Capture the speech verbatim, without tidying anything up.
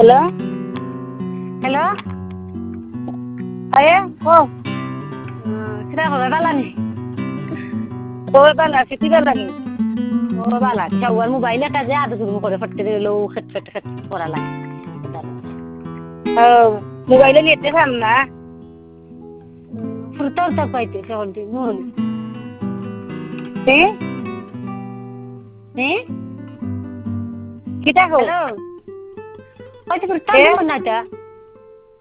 hello hello अये हो किती खबर बालानी खबर बाला किती बालानी हो बाला शाहूवर मोबाईल का जे आता तुम्ही करे फटके लो खटखट खट कोराला हो मोबाईल येते थांब ना फुरतर तर पाहिजे शेवटी म्हणून ते हे किती हो हॅलो पाहिजे फुरतर म्हणता